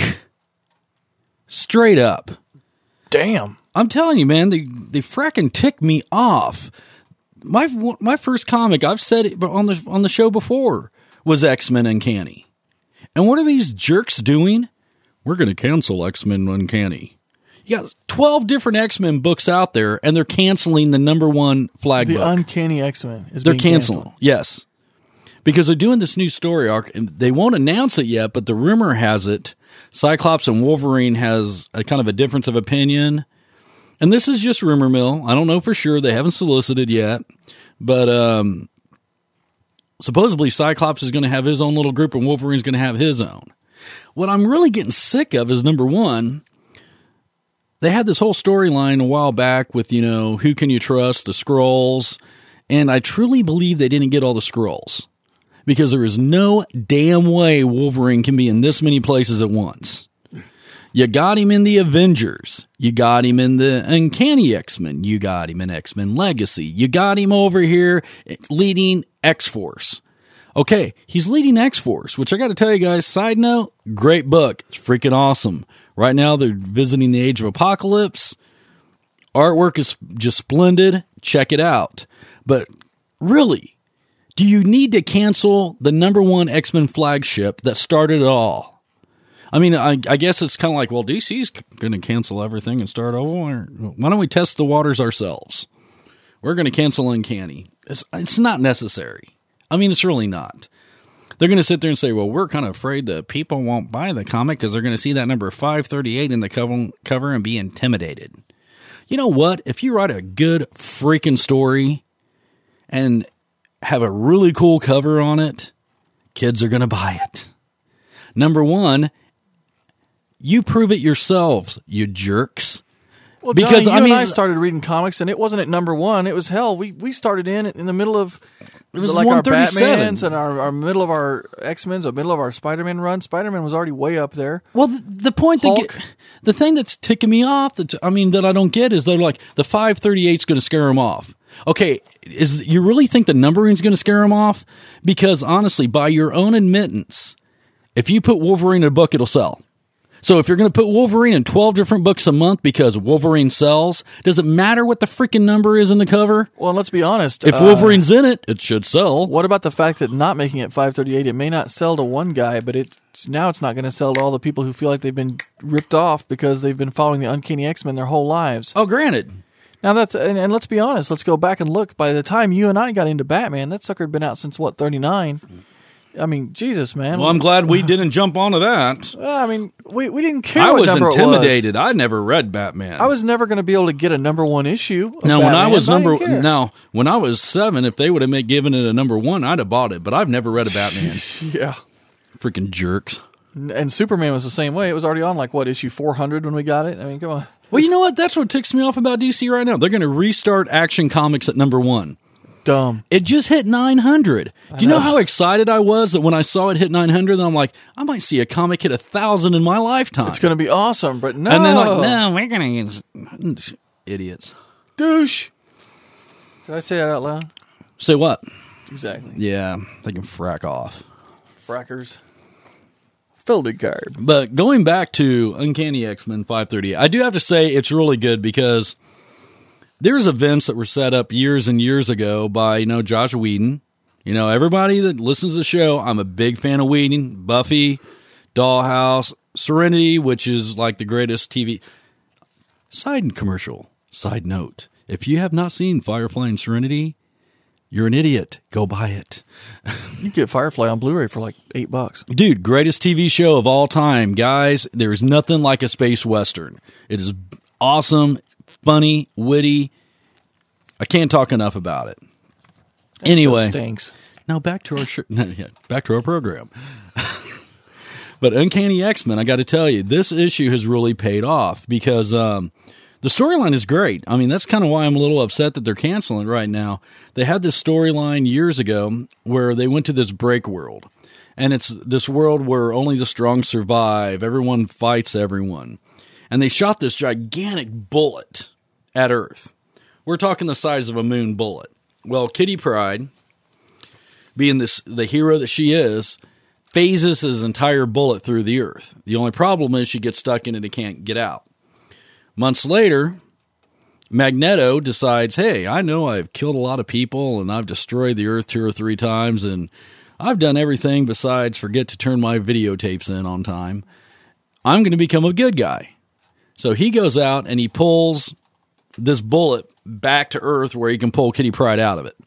Straight up. Damn. I'm telling you, man, they they fracking tick me off. My my first comic, I've said it on the on the show before, was X-Men Uncanny. And what are these jerks doing? We're going to cancel X-Men Uncanny. You got twelve different X-Men books out there, and they're canceling the number one flag the book. The Uncanny X-Men is They're being canceling, canceled. yes. Because they're doing this new story arc, and they won't announce it yet, but the rumor has it Cyclops and Wolverine has a kind of a difference of opinion. And this is just rumor mill. I don't know for sure. They haven't solicited yet. But um, supposedly Cyclops is going to have his own little group and Wolverine's going to have his own. What I'm really getting sick of is, number one, they had this whole storyline a while back with, you know, who can you trust, the Skrulls. And I truly believe they didn't get all the Skrulls. Because there is no damn way Wolverine can be in this many places at once. You got him in the Avengers. You got him in the Uncanny X-Men. You got him in X-Men Legacy. You got him over here leading X-Force. Okay, he's leading X-Force, which I got to tell you guys, side note, great book. It's freaking awesome. Right now they're visiting the Age of Apocalypse. Artwork is just splendid. Check it out. But really, do you need to cancel the number one X-Men flagship that started it all? I mean, I, I guess it's kind of like, well, D C's going to cancel everything and start over. Why don't we test the waters ourselves? We're going to cancel Uncanny. It's, it's not necessary. I mean, it's really not. They're going to sit there and say, well, we're kind of afraid that people won't buy the comic because they're going to see that number five thirty-eight in the cover, cover and be intimidated. You know what? If you write a good freaking story and have a really cool cover on it, kids are going to buy it. Number one, you prove it yourselves, you jerks. Well, because Johnny, you I mean, and I started reading comics, and it wasn't at number one. It was hell. We we started in in the middle of it was like our one thirty-seven. Batmans and our, our middle of our X-Men's, the middle of our Spider-Man run. Spider-Man was already way up there. Well, the, the point that get, the thing that's ticking me off, that I mean, that I don't get is they're like the five thirty-eight is going to scare them off. Okay, is you really think the numbering is going to scare them off? Because honestly, by your own admittance, if you put Wolverine in a book, it'll sell. So if you're going to put Wolverine in twelve different books a month because Wolverine sells, does it matter what the freaking number is in the cover? Well, let's be honest. If uh, Wolverine's in it, it should sell. What about the fact that not making it five thirty-eight, it may not sell to one guy, but it's now it's not going to sell to all the people who feel like they've been ripped off because they've been following the Uncanny X-Men their whole lives. Oh, granted. Now that's and, and let's be honest. Let's go back and look. By the time you and I got into Batman, that sucker had been out since what thirty-nine. I mean, Jesus, man. Well, I'm glad we didn't jump onto that. Well, I mean, we, we didn't care I what was number intimidated. it was. I never read Batman. I was never going to be able to get a number one issue. Of now, when Batman, I was so number didn't care. now when I was seven, if they would have given it a number one, I'd have bought it. But I've never read a Batman. yeah, Freaking jerks. And Superman was the same way. It was already on like what issue four hundred when we got it. I mean, come on. Well, you know what? That's what ticks me off about D C right now. They're going to restart Action Comics at number one. Dumb. It just hit nine hundred. Do you know. know how excited I was that when I saw it hit nine hundred? Then I'm like, I might see a comic hit one thousand in my lifetime. It's going to be awesome, but no. And then like, no, we're going to idiots. Douche. Did I say that out loud? Say what? Exactly. Yeah, they can frack off. Frackers. Fildegarb. But going back to Uncanny X-Men five thirty, I do have to say it's really good because there's events that were set up years and years ago by, you know, Josh Whedon. You know, everybody that listens to the show, I'm a big fan of Whedon. Buffy, Dollhouse, Serenity, which is like the greatest T V. Side commercial, side note. If you have not seen Firefly and Serenity, you're an idiot. Go buy it. You can get Firefly on Blu-ray for like eight bucks. Dude, greatest T V show of all time. Guys, there's nothing like a space western. It is awesome, funny, witty. I can't talk enough about it. That Anyway, show stinks. now back to our sh- no, yeah, back to our program. But Uncanny X-Men, I got to tell you, this issue has really paid off because um, the storyline is great. I mean, that's kind of why I'm a little upset that they're canceling it right now. They had this storyline years ago where they went to this break world. And it's this world where only the strong survive. Everyone fights everyone. And they shot this gigantic bullet at Earth. We're talking the size of a moon bullet. Well, Kitty Pryde, being this the hero that she is, phases his entire bullet through the Earth. The only problem is she gets stuck in it and can't get out. Months later, Magneto decides, hey, I know I've killed a lot of people and I've destroyed the Earth two or three times and I've done everything besides forget to turn my videotapes in on time. I'm going to become a good guy. So he goes out and he pulls this bullet back to Earth where he can pull Kitty Pryde out of it.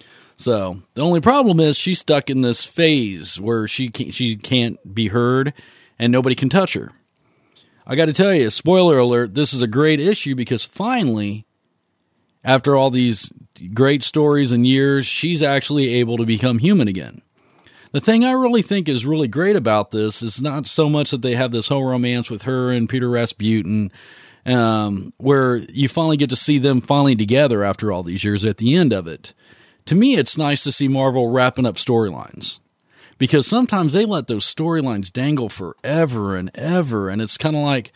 So the only problem is she's stuck in this phase where she can't, she can't be heard and nobody can touch her. I got to tell you, spoiler alert, this is a great issue because finally, after all these great stories and years, she's actually able to become human again. The thing I really think is really great about this is not so much that they have this whole romance with her and Peter Rasputin, um, where you finally get to see them finally together after all these years at the end of it. To me, it's nice to see Marvel wrapping up storylines. Because sometimes they let those storylines dangle forever and ever. And it's kind of like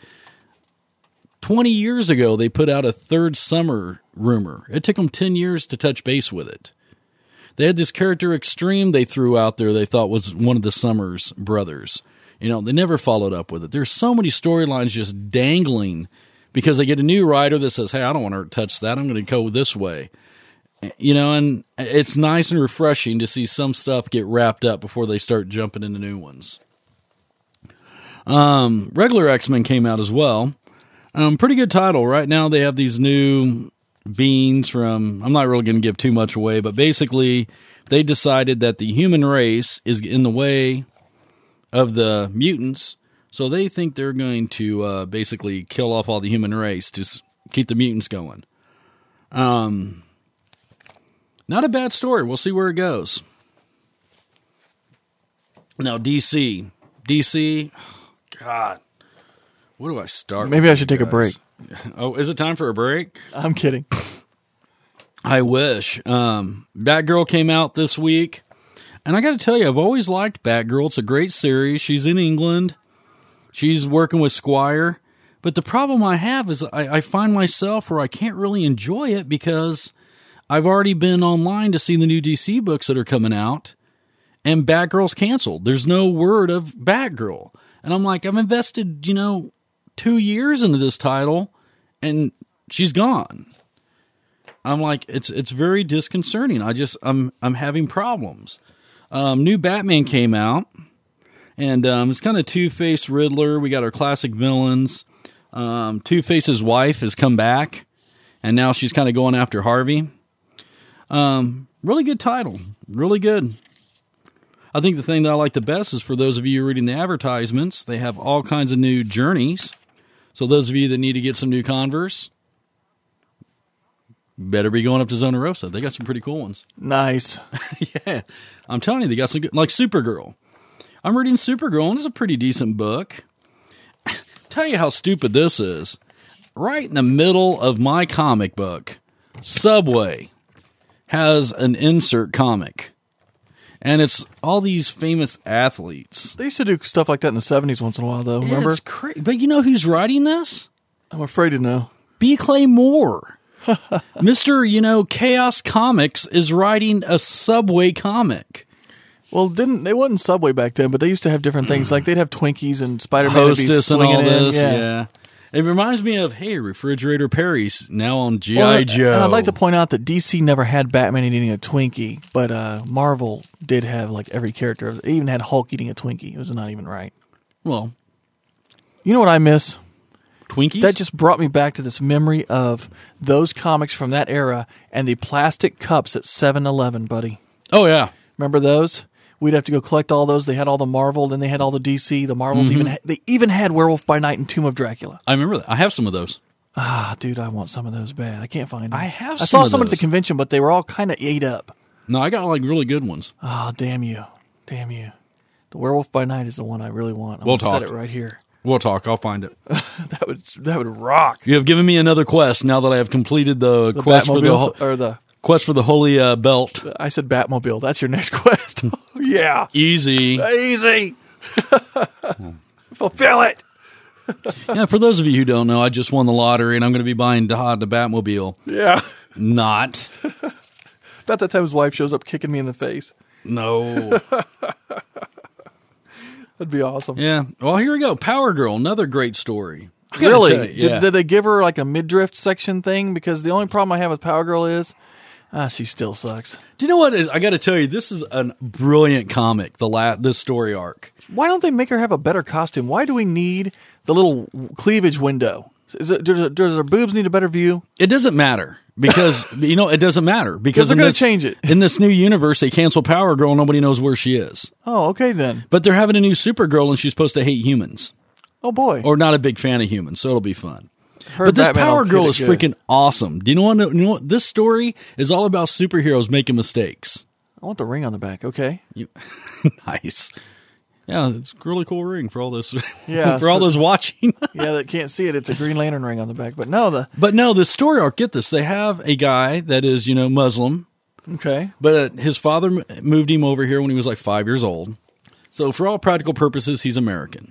twenty years ago, they put out a third summer rumor. It took them ten years to touch base with it. They had this character Extreme they threw out there they thought was one of the Summers brothers. You know, they never followed up with it. There's so many storylines just dangling because they get a new writer that says, hey, I don't want to touch that. I'm going to go this way. You know, and it's nice and refreshing to see some stuff get wrapped up before they start jumping into new ones. Um, regular X-Men came out as well. Um, pretty good title. Right now they have these new beings from, I'm not really going to give too much away, but basically they decided that the human race is in the way of the mutants, so they think they're going to uh, basically kill off all the human race to s- keep the mutants going. Um... Not a bad story. We'll see where it goes. Now, D C. D C, God, where do I start? Maybe I should take a break. Oh, is it time for a break? I'm kidding. I wish. Um, Batgirl came out this week. And I got to tell you, I've always liked Batgirl. It's a great series. She's in England. She's working with Squire. But the problem I have is I, I find myself where I can't really enjoy it because I've already been online to see the new D C books that are coming out, and Batgirl's canceled. There's no word of Batgirl. And I'm like, I've invested, you know, two years into this title, and she's gone. I'm like, it's it's very disconcerting. I just, I'm I'm having problems. Um, new Batman came out, and um, it's kind of Two-Face Riddler. We got our classic villains. Um, Two-Face's wife has come back, and now she's kind of going after Harvey. Um, really good title. Really good. I think the thing that I like the best is for those of you reading the advertisements, they have all kinds of new journeys. So those of you that need to get some new Converse, better be going up to Zona Rosa. They got some pretty cool ones. Nice. Yeah. I'm telling you, they got some good, like Supergirl. I'm reading Supergirl, and it's a pretty decent book. Tell you how stupid this is. Right in the middle of my comic book, Subway has an insert comic. And it's all these famous athletes. They used to do stuff like that in the seventies once in a while, though. Yeah, Remember? it's cra- but you know who's writing this? I'm afraid to know. B. Clay Moore. Mister, you know, Chaos Comics is writing a Subway comic. Well, didn't they wasn't Subway back then, but they used to have different things. Like they'd have Twinkies and Spider-Man would be Hostess and all swinging in. this, Yeah. yeah. It reminds me of, hey, Refrigerator Perry's now on G I. Well, and- Joe. And I'd like to point out that D C never had Batman eating a Twinkie, but uh, Marvel did have like every character. It even had Hulk eating a Twinkie. It was not even right. Well, You know what I miss? Twinkies? That just brought me back to this memory of those comics from that era and the plastic cups at seven eleven, buddy. oh, yeah. Remember those? We'd have to go collect all those. They had all the Marvel, then they had all the D C. The Marvels Mm-hmm. even ha- they even had Werewolf by Night and Tomb of Dracula. I remember that. I have some of those. Ah, dude, I want some of those bad. I can't find them. I have I some saw of some at the those. convention, but they were all kind of ate up. No, I got like really good ones. Ah, damn you, damn you. The Werewolf by Night is the one I really want. I'm We'll gonna set talk. it right here. We'll talk. I'll find it. That would that would rock. You have given me another quest now that I have completed the, The quest for the Batmobile ho- or the quest for the holy uh, belt. I said Batmobile. That's your next quest. Yeah, Easy. easy. Fulfill it. Yeah, for those of you who don't know, I just won the lottery and I'm going to be buying Todd the Batmobile. Yeah. Not. About that time his wife shows up kicking me in the face. No. That'd be awesome. Yeah. Well, here we go. Power Girl, another great story. I gotta Really? tell you, yeah. Did, did they give her like a midriff section thing? Because the only problem I have with Power Girl is, ah, she still sucks. Do you know what? Is, I got to tell you, this is a brilliant comic. The la- this story arc. Why don't they make her have a better costume? Why do we need the little cleavage window? Is it, does, does her boobs need a better view? It doesn't matter because you know it doesn't matter because they're in gonna this- change it. in this new universe. They cancel Power Girl. Nobody knows where she is. Oh, okay then. But they're having a new Supergirl, and she's supposed to hate humans Oh boy. or not a big fan of humans. So it'll be fun. Her But this Batman Power will Girl get is it good. freaking awesome. Do you know what? You know what? This story is all about superheroes making mistakes. I want the ring on the back. Okay. You, nice. Yeah, it's a really cool ring for all this. Yeah, for all so- those watching. Yeah, that can't see it. It's a Green Lantern ring on the back. But no, the But no, the story arc. Get this: they have a guy that is, you know, Muslim, okay. but uh, his father m- moved him over here when he was like five years old. So for all practical purposes, he's American.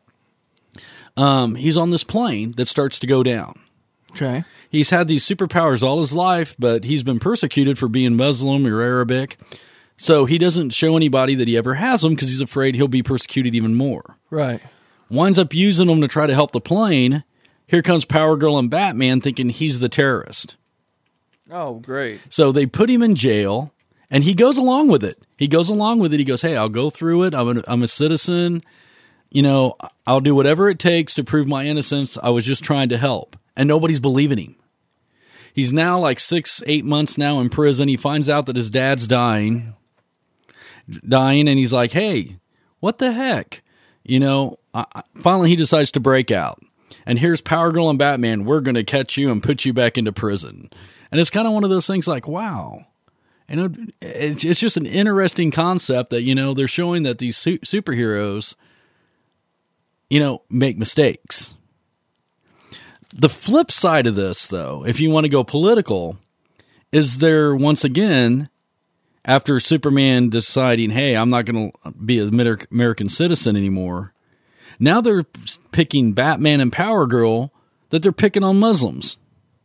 Um, he's on this plane that starts to go down. Okay. He's had these superpowers all his life, but he's been persecuted for being Muslim or Arabic. So he doesn't show anybody that he ever has them because he's afraid he'll be persecuted even more. Right. Winds up using them to try to help the plane. Here comes Power Girl and Batman thinking he's the terrorist. Oh, great. So they put him in jail, and he goes along with it. He goes along with it. He goes, hey, I'll go through it. I'm a, I'm a citizen. You know, I'll do whatever it takes to prove my innocence. I was just trying to help. And nobody's believing him. He's now like six, eight months now in prison. He finds out that his dad's dying. Dying, and he's like, hey, what the heck? You know, I, I, finally he decides to break out. And here's Power Girl and Batman. We're going to catch you and put you back into prison. And it's kind of one of those things like, wow. You know, it's, it's just an interesting concept that, you know, they're showing that these su- superheroes, you know, make mistakes. The flip side of this, though, if you want to go political, is there once again, after Superman deciding, hey, I'm not going to be an American citizen anymore, now they're picking Batman and Power Girl that they're picking on Muslims.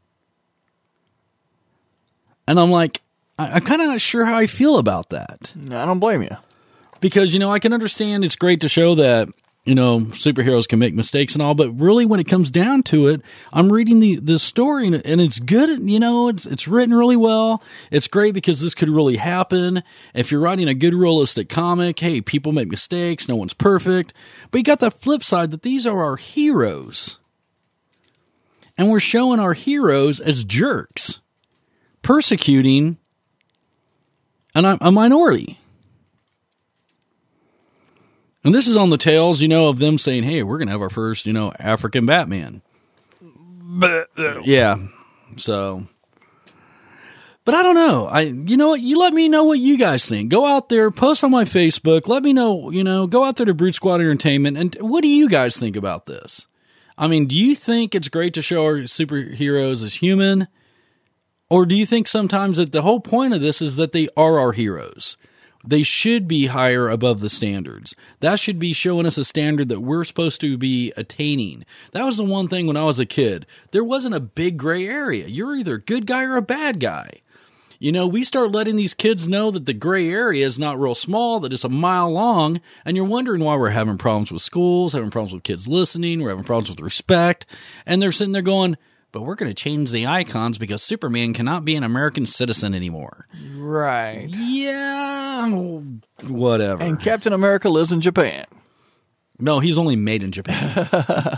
And I'm like, I, I'm kind of not sure how I feel about that. No, I don't blame you. Because, you know, I can understand it's great to show that, you know, superheroes can make mistakes and all, but really when it comes down to it, I'm reading the, the story and, and it's good, you know, it's it's written really well. It's great because this could really happen. If you're writing a good realistic comic, hey, people make mistakes, no one's perfect. But you got the flip side that these are our heroes. And we're showing our heroes as jerks, persecuting an, a minority. And this is on the tails, you know, of them saying, hey, we're going to have our first, you know, African Batman. Yeah. So But I don't know. I, you know what? You let me know what you guys think. Go out there, post on my Facebook. Let me know, you know, go out there to Brute Squad Entertainment. And what do you guys think about this? I mean, do you think it's great to show our superheroes as human? Or do you think sometimes that the whole point of this is that they are our heroes? They should be higher above the standards. That should be showing us a standard that we're supposed to be attaining. That was the one thing when I was a kid. There wasn't a big gray area. You're either a good guy or a bad guy. You know, we start letting these kids know that the gray area is not real small, that it's a mile long, and you're wondering why we're having problems with schools, having problems with kids listening, we're having problems with respect, and they're sitting there going, but we're going to change the icons because Superman cannot be an American citizen anymore. Right. Yeah, whatever. And Captain America lives in Japan. No, he's only made in Japan.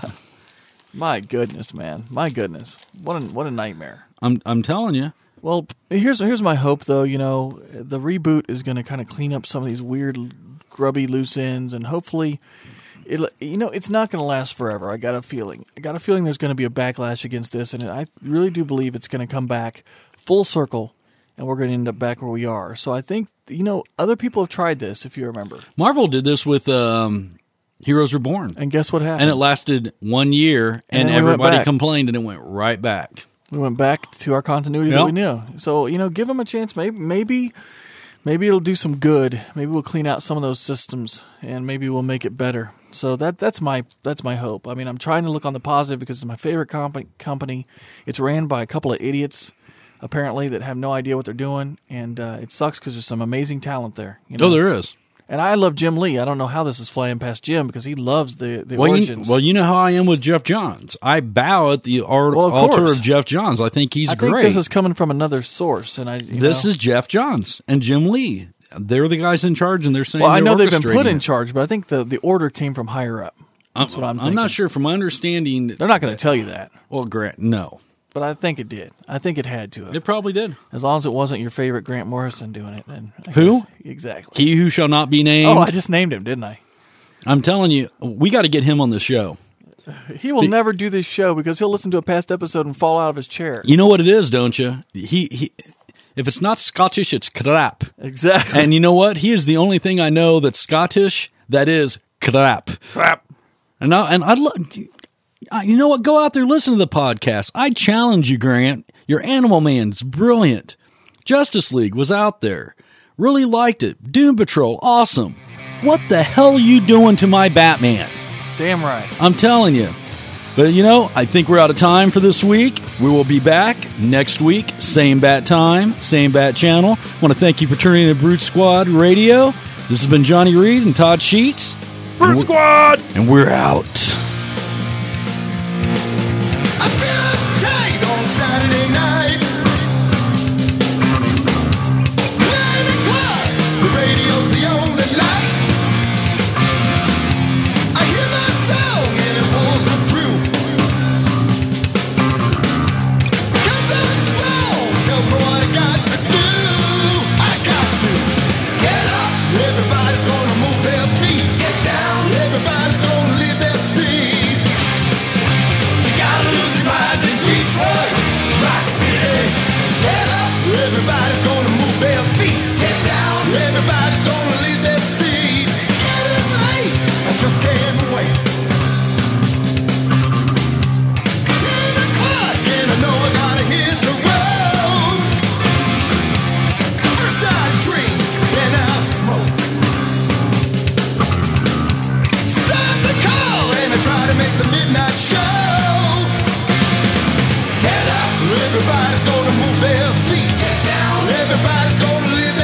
My goodness, man. My goodness. What a, what a nightmare. I'm I'm telling you. Well, here's here's my hope, though. You know, the reboot is going to kind of clean up some of these weird, grubby loose ends, and hopefully, it you know, it's not going to last forever. I got a feeling. I got a feeling there's going to be a backlash against this, and I really do believe it's going to come back full circle, and we're going to end up back where we are. So I think, you know, other people have tried this, if you remember. Marvel did this with um, Heroes Reborn, And guess what happened? and it lasted one year, and, And then we went everybody back. complained, and it went right back. We went back to our continuity that Yep. we knew. So, you know, give them a chance. Maybe, maybe, maybe it'll do some good. Maybe we'll clean out some of those systems, and maybe we'll make it better. So that that's my that's my hope. I mean, I'm trying to look on the positive because it's my favorite comp- company. It's ran by a couple of idiots, apparently, that have no idea what they're doing, and uh, it sucks because there's some amazing talent there. You know? Oh, there is. And I love Jim Lee. I don't know how this is flying past Jim because he loves the, the Well you, origins. well, you know how I am with Jeff Johns. I bow at the ar- Well, of altar course. of Jeff Johns. I think he's I think great. this is coming from another source, and I you This know. is Jeff Johns and Jim Lee. They're the guys in charge, and they're saying Well, I they're know they've been orchestrating put in it. charge, but I think the, the order came from higher up. That's what I'm thinking. I'm not sure. From my understanding, They're not going to tell you that, well, Grant, no, but I think it did. I think it had to have. it probably did. As long as it wasn't your favorite Grant Morrison doing it, then I Who? guess- exactly? He who shall not be named. Oh, I just named him, didn't I? I'm telling you, we got to get him on the show. He will never do this show because he'll listen to a past episode and fall out of his chair. You know what it is, don't you? He, he if it's not Scottish, it's crap. Exactly. And you know what? He is the only thing I know that's Scottish that is crap. crap. And I, and I'd love, you know what? Go out there, listen to the podcast. I challenge you, Grant. Your Animal Man's brilliant. Justice League was out there. Really liked it. Doom Patrol, awesome. What the hell are you doing to my Batman? Damn right. I'm telling you. But you know, I think we're out of time for this week. We will be back next week. Same bat time, same bat channel. I want to thank you for tuning in to Brute Squad Radio. This has been Johnny Reed and Todd Sheets. Brute Squad! And we're out. I feel tight on Saturday night. Nine o'clock, the radio's the only light. I hear my song and it pulls me through. Comes on strong, tells me what I got to do. I got to get up. Everybody's gonna move their feet. Get down. Everybody's gonna leave their seat. You gotta lose your mind in Detroit, Rock City. Get up. Everybody's gonna move their feet. Get down. Everybody's gonna leave their seat. Getting late. I just can't wait. Ten o'clock and I know I gotta hit the road. First I drink, then I smoke. Start the call and I try to make the midnight show. Get up, everybody's gonna move their feet. Get down, everybody's gonna live